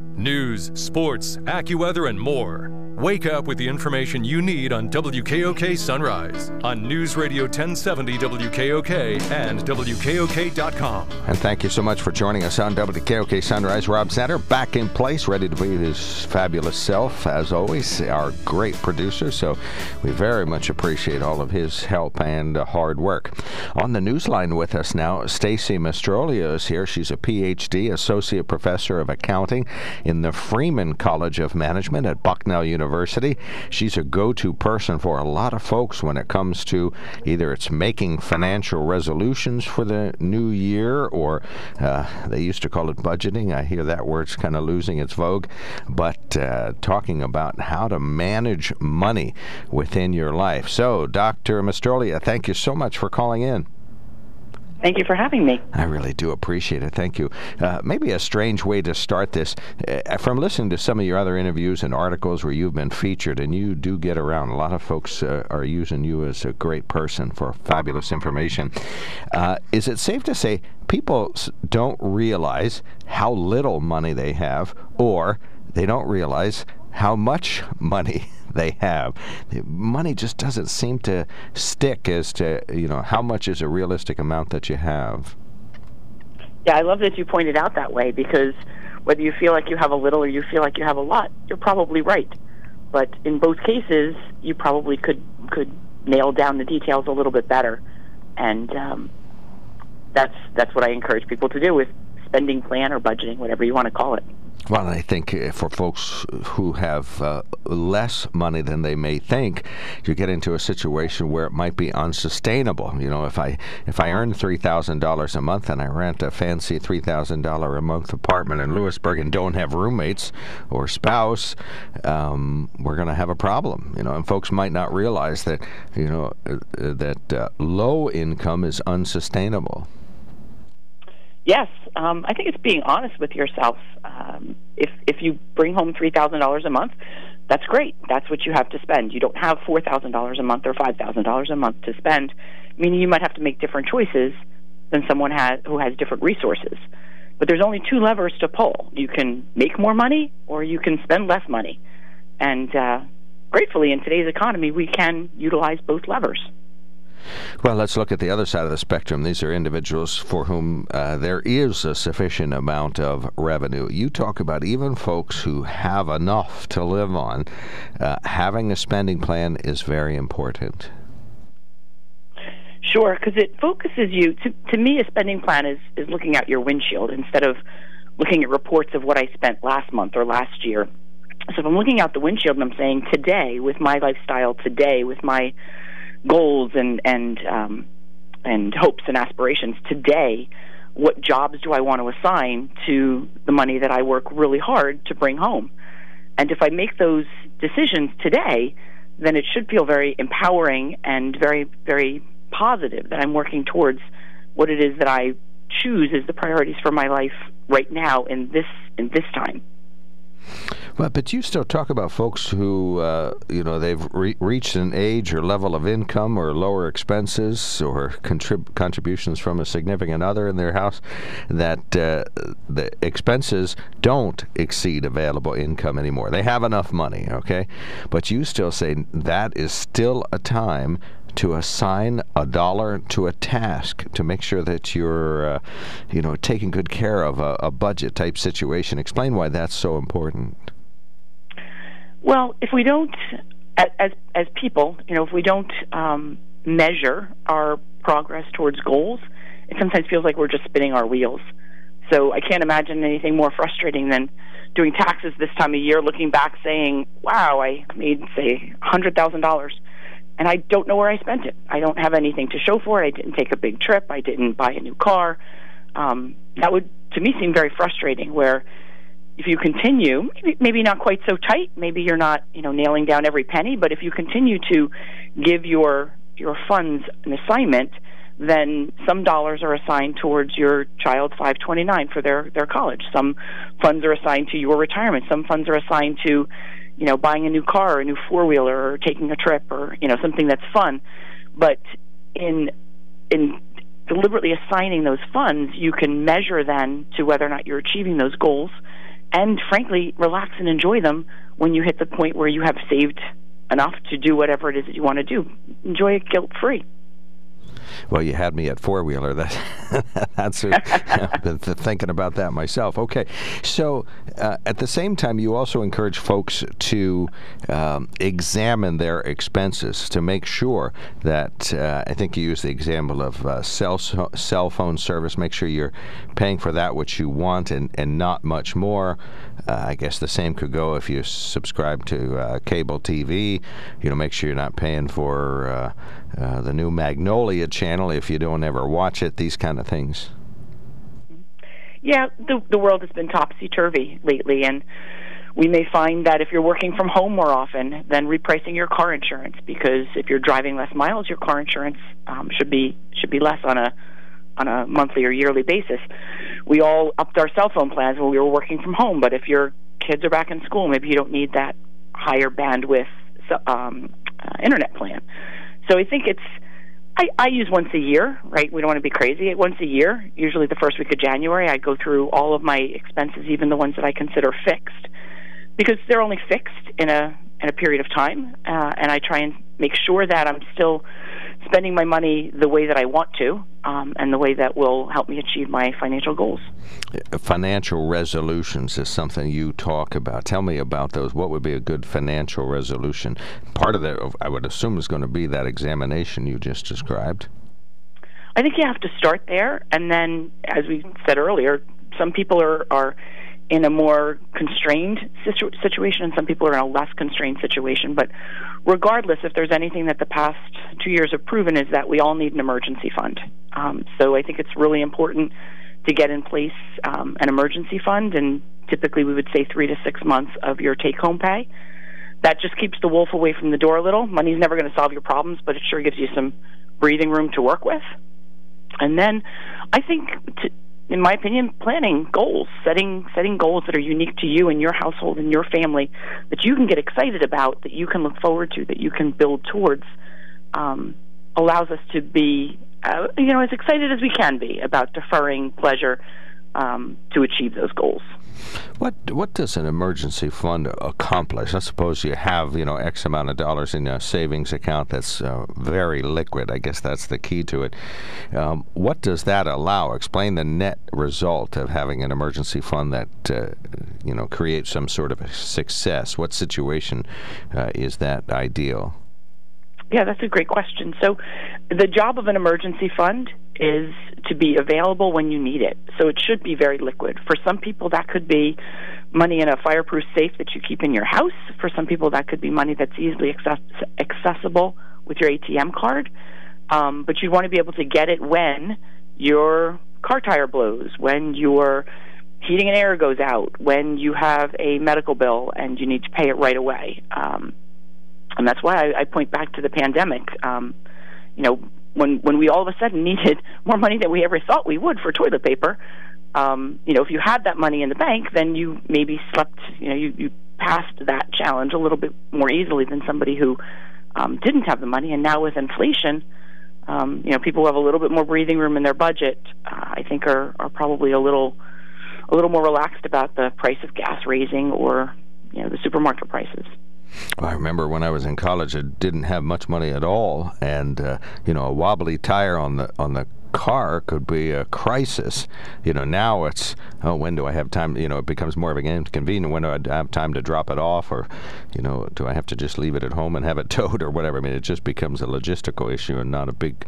News, sports, AccuWeather, and more. Wake up with the information you need on WKOK Sunrise on News Radio 1070 WKOK and WKOK.com. And thank you so much for joining us on WKOK Sunrise. Rob Center back in place, ready to be his fabulous self, as always, our great producer. So we very much appreciate all of his help and hard work. On the newsline with us now, Stacy Mastrolia is here. She's a PhD, Associate Professor of Accounting in the Freeman College of Management at Bucknell University. She's a go-to person for a lot of folks when it comes to either it's making financial resolutions for the new year, or they used to call it budgeting. I hear that word's kind of losing its vogue, but talking about how to manage money within your life. So, Dr. Mastrolia, thank you so much for calling in. Thank you for having me. I really do appreciate it. Thank you. Maybe a strange way to start this, from listening to some of your other interviews and articles where you've been featured, and you do get around. A lot of folks are using you as a great person for fabulous information. Is it safe to say people don't realize how little money they have, or they don't realize how much money they have? Money just doesn't seem to stick as to, how much is a realistic amount that you have. Yeah, I love that you pointed out that way, because whether you feel like you have a little or you feel like you have a lot, you're probably right. But in both cases, you probably could nail down the details a little bit better. And that's what I encourage people to do with spending plan or budgeting, whatever you want to call it. Well, I think for folks who have less money than they may think, you get into a situation where it might be unsustainable. If I earn $3,000 a month and I rent a fancy $3,000 a month apartment in Lewisburg and don't have roommates or spouse, we're going to have a problem. And folks might not realize that that low income is unsustainable. Yes, I think it's being honest with yourself. If you bring home $3,000 a month, that's great. That's what you have to spend. You don't have $4,000 a month or $5,000 a month to spend, meaning you might have to make different choices than someone who has different resources. But there's only two levers to pull. You can make more money or you can spend less money. And gratefully, in today's economy, we can utilize both levers. Well, let's look at the other side of the spectrum. These are individuals for whom there is a sufficient amount of revenue. You talk about even folks who have enough to live on. Having a spending plan is very important. Sure, because it focuses you. To me, a spending plan is looking out your windshield instead of looking at reports of what I spent last month or last year. So if I'm looking out the windshield and I'm saying, today, with my lifestyle, today, with my goals and hopes and aspirations today, what jobs do I want to assign to the money that I work really hard to bring home? And if I make those decisions today, then it should feel very empowering and very, very positive that I'm working towards what it is that I choose as the priorities for my life right now in this time. Well, but you still talk about folks who, they've reached an age or level of income or lower expenses or contributions from a significant other in their house that the expenses don't exceed available income anymore. They have enough money, okay? But you still say that is still a time to assign $1 to a task to make sure that you're, taking good care of a budget type situation. Explain why that's so important. Well, if we don't, as people, if we don't measure our progress towards goals, it sometimes feels like we're just spinning our wheels. So I can't imagine anything more frustrating than doing taxes this time of year, looking back saying, wow, I made, say, $100,000. And I don't know where I spent it. I don't have anything to show for it. I didn't take a big trip. I didn't buy a new car. That would, to me, seem very frustrating, where if you continue, maybe not quite so tight, maybe you're not, nailing down every penny, but if you continue to give your funds an assignment, then some dollars are assigned towards your child's 529 for their college. Some funds are assigned to your retirement. Some funds are assigned to buying a new car, or a new four-wheeler, or taking a trip, or, something that's fun. But in deliberately assigning those funds, you can measure then to whether or not you're achieving those goals, and frankly, relax and enjoy them when you hit the point where you have saved enough to do whatever it is that you want to do. Enjoy it guilt-free. Well, you had me at four-wheeler. That's I've been thinking about that myself. Okay, so at the same time, you also encourage folks to examine their expenses to make sure that, I think you use the example of cell phone service, make sure you're paying for that which you want and not much more. I guess the same could go if you subscribe to cable TV. Make sure you're not paying for the new Magnolia channel if you don't ever watch it, these kind of things. Yeah, the world has been topsy-turvy lately, and we may find that if you're working from home more often, then repricing your car insurance, because if you're driving less miles, your car insurance should be less on a monthly or yearly basis. We all upped our cell phone plans when we were working from home, but if your kids are back in school, maybe you don't need that higher bandwidth internet plan. So I think I use once a year, right? We don't want to be crazy. Once a year, usually the first week of January, I go through all of my expenses, even the ones that I consider fixed, because they're only fixed in a period of time, and I try and make sure that I'm still spending my money the way that I want to, and the way that will help me achieve my financial goals. Financial resolutions is something you talk about. Tell me about those. What would be a good financial resolution? Part of that, I would assume, is going to be that examination you just described. I think you have to start there, and then, as we said earlier, some people are in a more constrained situation, and some people are in a less constrained situation. But regardless, if there's anything that the past 2 years have proven, is that we all need an emergency fund. So I think it's really important to get in place an emergency fund, and typically we would say 3 to 6 months of your take-home pay. That just keeps the wolf away from the door a little. Money's never going to solve your problems, but it sure gives you some breathing room to work with. And then I think, in my opinion, planning goals, setting goals that are unique to you and your household and your family, that you can get excited about, that you can look forward to, that you can build towards, allows us to be, as excited as we can be about deferring pleasure to achieve those goals. What does an emergency fund accomplish? I suppose you have, X amount of dollars in a savings account that's very liquid. I guess that's the key to it. What does that allow? Explain the net result of having an emergency fund that, creates some sort of a success. What situation is that ideal? Yeah, that's a great question. So the job of an emergency fund is to be available when you need it. So it should be very liquid. For some people, that could be money in a fireproof safe that you keep in your house. For some people, that could be money that's easily accessible with your ATM card. But you want to be able to get it when your car tire blows, when your heating and air goes out, when you have a medical bill and you need to pay it right away. And that's why I point back to the pandemic. When we all of a sudden needed more money than we ever thought we would for toilet paper, if you had that money in the bank, then you maybe you passed that challenge a little bit more easily than somebody who didn't have the money. And now with inflation, people who have a little bit more breathing room in their budget, I think are probably a little more relaxed about the price of gas raising or the supermarket prices. I remember when I was in college, I didn't have much money at all, and a wobbly tire on the car could be a crisis. Now it's, when do I have time? It becomes more of a inconvenience. When do I have time to drop it off, or do I have to just leave it at home and have it towed or whatever? I mean, it just becomes a logistical issue and not a big,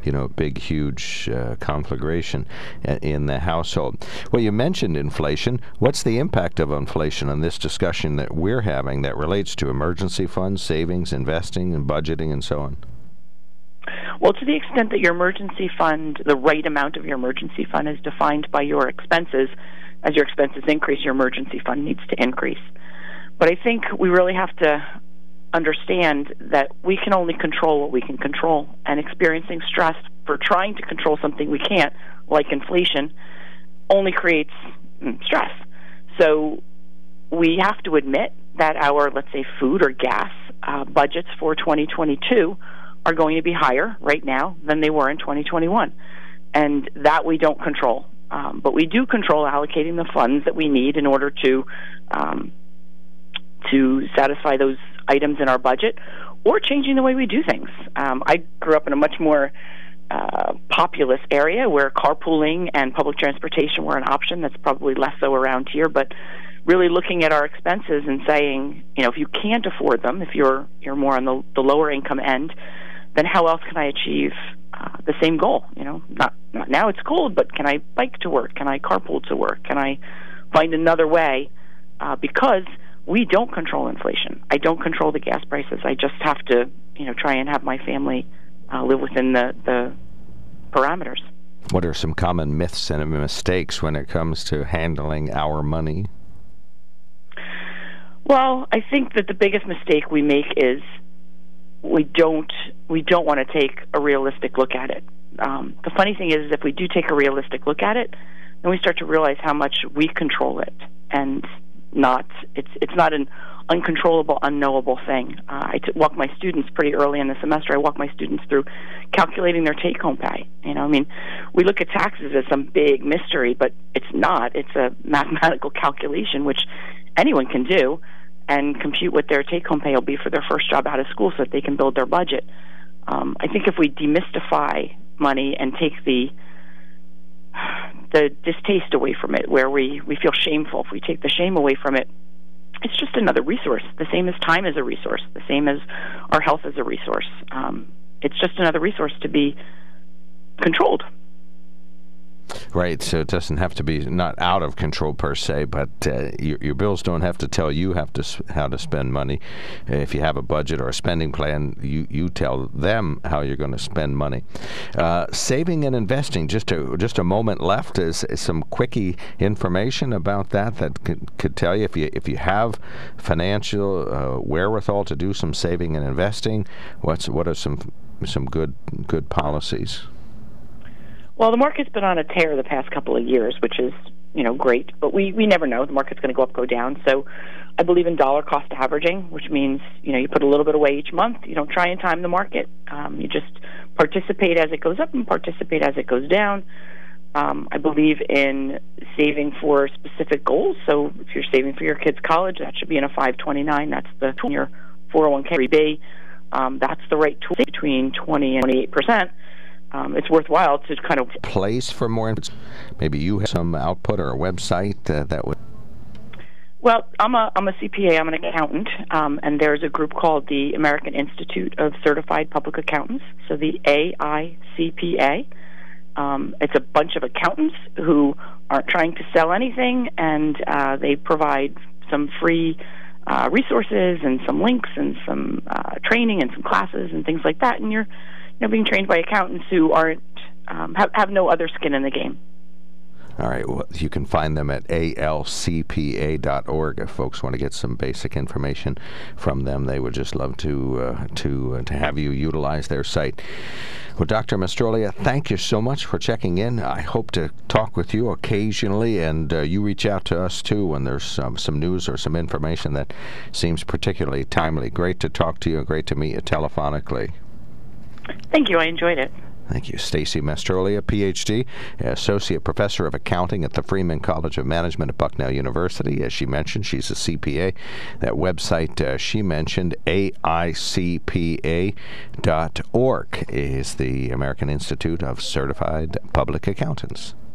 huge conflagration in the household. Well, you mentioned inflation. What's the impact of inflation on this discussion that we're having that relates to emergency funds, savings, investing, and budgeting, and so on? Well, to the extent that your emergency fund, the right amount of your emergency fund is defined by your expenses, as your expenses increase, your emergency fund needs to increase. But I think we really have to understand that we can only control what we can control, and experiencing stress for trying to control something we can't, like inflation, only creates stress. So we have to admit that our, let's say, food or gas budgets for 2022 are going to be higher right now than they were in 2021. And that we don't control. But we do control allocating the funds that we need in order to satisfy those items in our budget, or changing the way we do things. I grew up in a much more populous area where carpooling and public transportation were an option. That's probably less so around here, but really looking at our expenses and saying, if you can't afford them, if you're more on the lower income end, then how else can I achieve the same goal? Not now it's cold, but can I bike to work? Can I carpool to work? Can I find another way? Because we don't control inflation. I don't control the gas prices. I just have to, try and have my family live within the parameters. What are some common myths and mistakes when it comes to handling our money? Well, I think that the biggest mistake we make is we don't want to take a realistic look at it. The funny thing is, if we do take a realistic look at it, then we start to realize how much we control it, and it's not an uncontrollable, unknowable thing. I walk my students pretty early in the semester. I walk my students through calculating their take-home pay. We look at taxes as some big mystery, but it's not. It's a mathematical calculation which anyone can do and compute what their take-home pay will be for their first job out of school so that they can build their budget. I think if we demystify money and take the distaste away from it, where we feel shameful, if we take the shame away from it, it's just another resource, the same as time is a resource, the same as our health is a resource. It's just another resource to be controlled. Right, so it doesn't have to be not out of control per se, but your bills don't have to tell you how to spend money. If you have a budget or a spending plan, you tell them how you're going to spend money. Saving and investing, just a moment left. Is some quickie information about that could tell you if you have financial wherewithal to do some saving and investing. What are some good policies? Well, the market's been on a tear the past couple of years, which is, great. But we never know. The market's going to go up, go down. So I believe in dollar cost averaging, which means, you put a little bit away each month. You don't try and time the market. You just participate as it goes up and participate as it goes down. I believe in saving for specific goals. So if you're saving for your kids' college, that should be in a 529. That's the your 401k 3B. That's the right tool between 20 and 28%. It's worthwhile to kind of place for more. Maybe you have some output or a website that would. Well, I'm a CPA. I'm an accountant, and there's a group called the American Institute of Certified Public Accountants. So the AICPA. It's a bunch of accountants who aren't trying to sell anything, and they provide some free resources and some links and some training and some classes and things like that. And you're being trained by accountants who aren't have no other skin in the game. All right. Well, you can find them at alcpa.org if folks want to get some basic information from them. They would just love to have you utilize their site. Well, Dr. Mastrolia, thank you so much for checking in. I hope to talk with you occasionally, and you reach out to us too when there's some news or some information that seems particularly timely. Great to talk to you. Great to meet you telephonically. Thank you. I enjoyed it. Thank you. Stacy Mastrolia, Ph.D., Associate Professor of Accounting at the Freeman College of Management at Bucknell University. As she mentioned, she's a CPA. That website she mentioned, AICPA.org, is the American Institute of Certified Public Accountants.